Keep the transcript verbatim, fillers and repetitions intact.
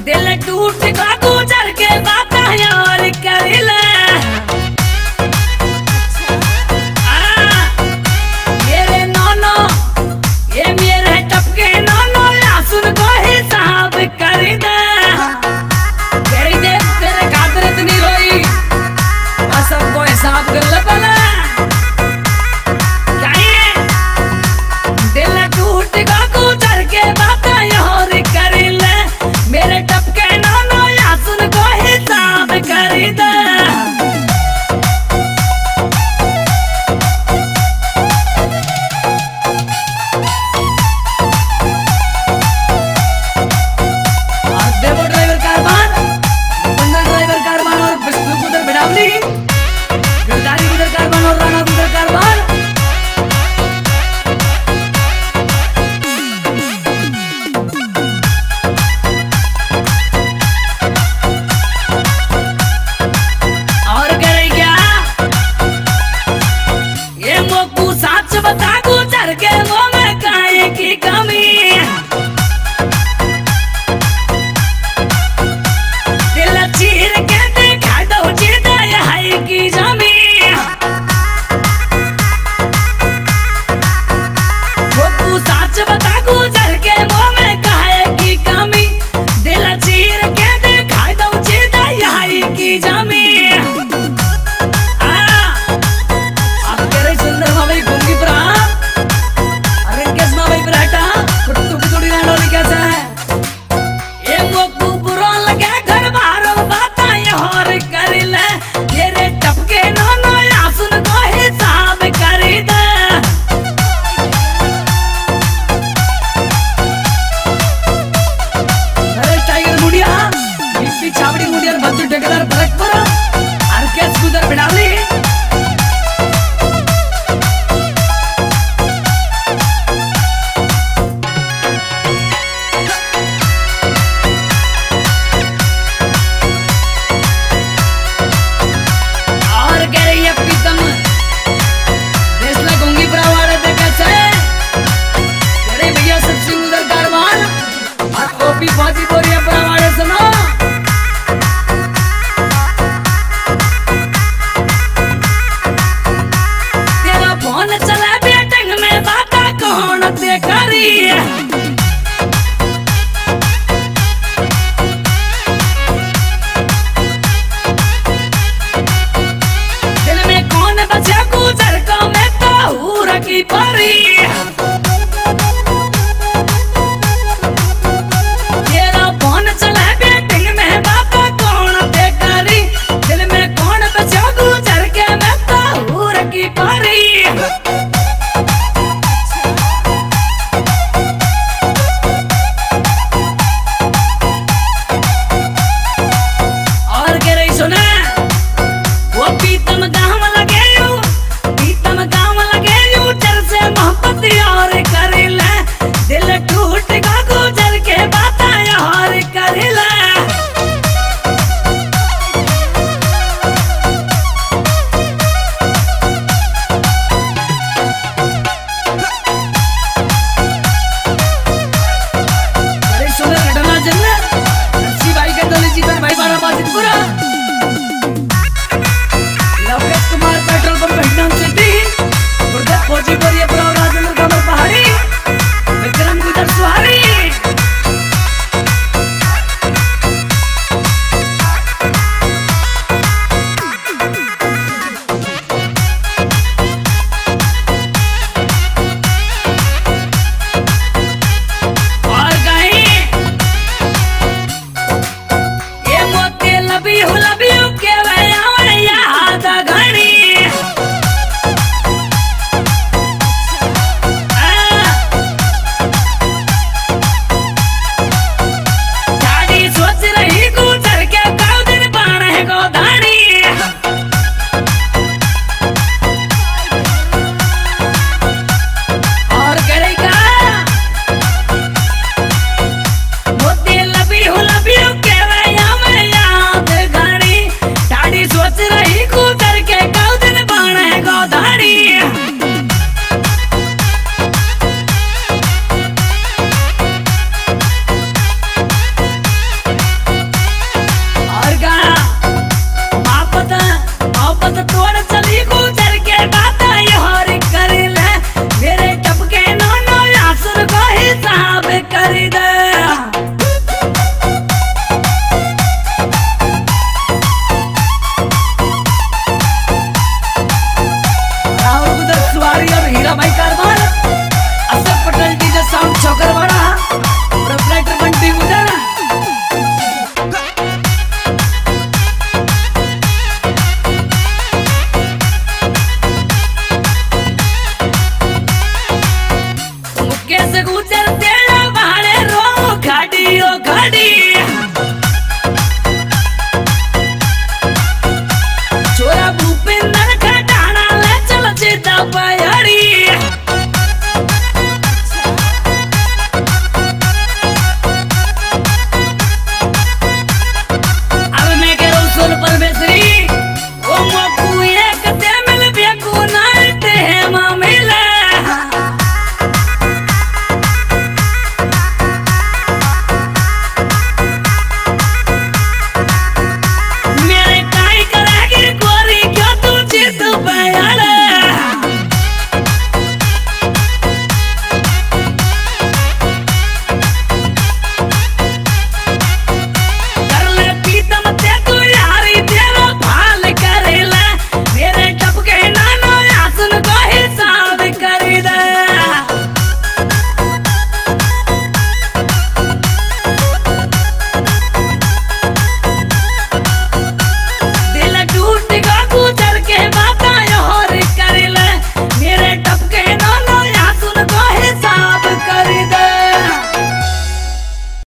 दिल टूट का गुजर के बात यार कर ले। मेरे नौनो ये मेरे टपके नौनो या सुन को हिसाब कर दे। तेरी दे तेरे खातिर इतनी रोई और सबको हिसाब कर ले पहले। क्या ये दिल टूट का गुजर के बात यार कर ले। मेरे टपके नौनो या सुन को हिसाब कर दे। बता गुजर के वो में काहे की कमी। दिल चीर के देखा दो चिदा है की जमी। वो तू सच बता गुजर के वो में काहे की कमी। दिल चीर के देखा दो चिदा है की जमी। छावड़ी मुंडियर बच्चू ठेकेदार बरक पर और केस गुजर बिडावली। और कह रही है प्रीतम देशला गोंगी प्रावाड़े देखा से तेरे भैया सचिन उधर कारवान और ओपी फौजी बोरिया प्रावाड़े सुनो। घड़ी